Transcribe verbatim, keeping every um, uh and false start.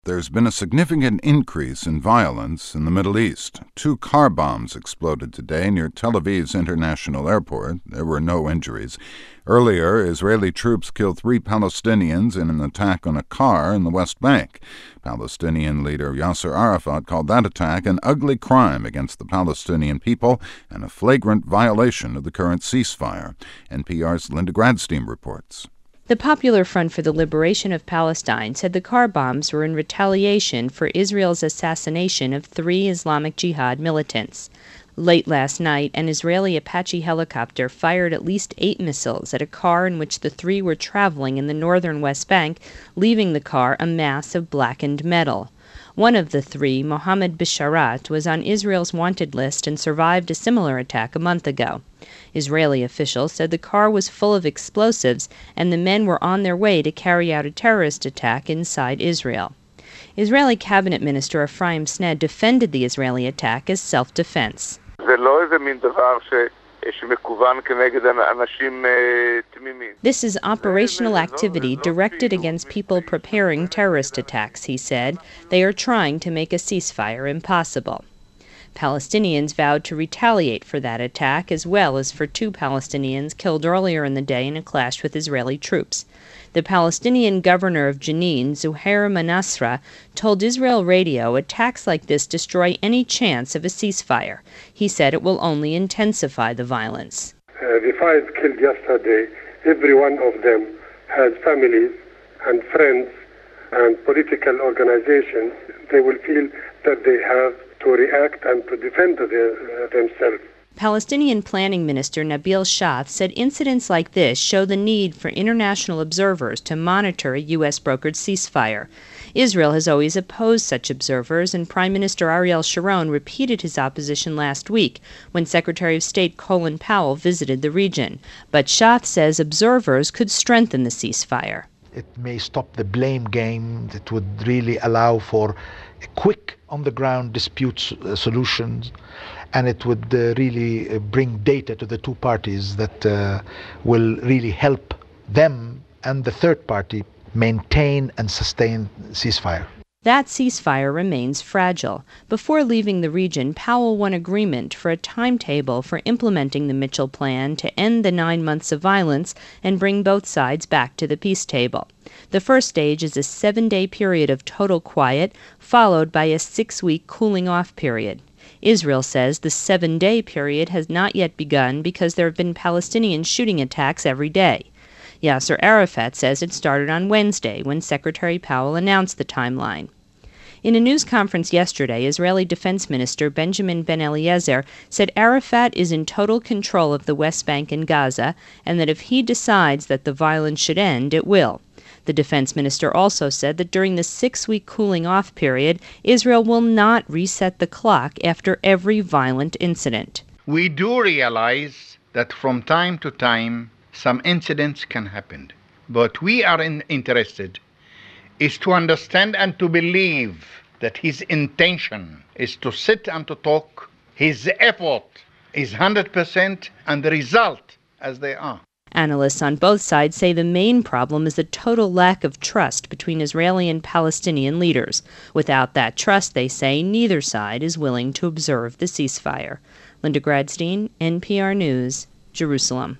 There's been a significant increase in violence in the Middle East. Two car bombs exploded today near Tel Aviv's international airport. There were no injuries. Earlier, Israeli troops killed three Palestinians in an attack on a car in the West Bank. Palestinian leader Yasser Arafat called that attack an ugly crime against the Palestinian people and a flagrant violation of the current ceasefire. N P R's Linda Gradstein reports. The Popular Front for the Liberation of Palestine said the car bombs were in retaliation for Israel's assassination of three Islamic Jihad militants. Late last night, an Israeli Apache helicopter fired at least eight missiles at a car in which the three were traveling in the northern West Bank, leaving the car a mass of blackened metal. One of the three, Mohammed Bisharat, was on Israel's wanted list and survived a similar attack a month ago. Israeli officials said the car was full of explosives and the men were on their way to carry out a terrorist attack inside Israel. Israeli cabinet minister Ephraim Sned defended the Israeli attack as self-defense. This is operational activity directed against people preparing terrorist attacks, he said. They are trying to make a ceasefire impossible. Palestinians vowed to retaliate for that attack, as well as for two Palestinians killed earlier in the day in a clash with Israeli troops. The Palestinian governor of Jenin, Zuhair Manasra, told Israel Radio attacks like this destroy any chance of a ceasefire. He said it will only intensify the violence. Uh, the five killed yesterday, every one of them has families and friends and political organizations. They will feel that they have to react and to defend their, uh, themselves. Palestinian Planning Minister Nabil Shath said incidents like this show the need for international observers to monitor a U S-brokered ceasefire. Israel has always opposed such observers, and Prime Minister Ariel Sharon repeated his opposition last week when Secretary of State Colin Powell visited the region. But Shath says observers could strengthen the ceasefire. It may stop the blame game. It would really allow for quick on-the-ground dispute uh, solutions, and it would uh, really uh, bring data to the two parties that uh, will really help them and the third party maintain and sustain ceasefire. That ceasefire remains fragile. Before leaving the region, Powell won agreement for a timetable for implementing the Mitchell Plan to end the nine months of violence and bring both sides back to the peace table. The first stage is a seven-day period of total quiet, followed by a six-week cooling-off period. Israel says the seven-day period has not yet begun because there have been Palestinian shooting attacks every day. Yasser Arafat says it started on Wednesday when Secretary Powell announced the timeline. In a news conference yesterday, Israeli Defense Minister Benjamin Ben-Eliezer said Arafat is in total control of the West Bank and Gaza, and that if he decides that the violence should end, it will. The defense minister also said that during the six-week cooling-off period, Israel will not reset the clock after every violent incident. We do realize that from time to time, some incidents can happen. But we are in, interested is to understand and to believe that his intention is to sit and to talk. His effort is one hundred percent and the result as they are. Analysts on both sides say the main problem is the total lack of trust between Israeli and Palestinian leaders. Without that trust, they say, neither side is willing to observe the ceasefire. Linda Gradstein, N P R News, Jerusalem.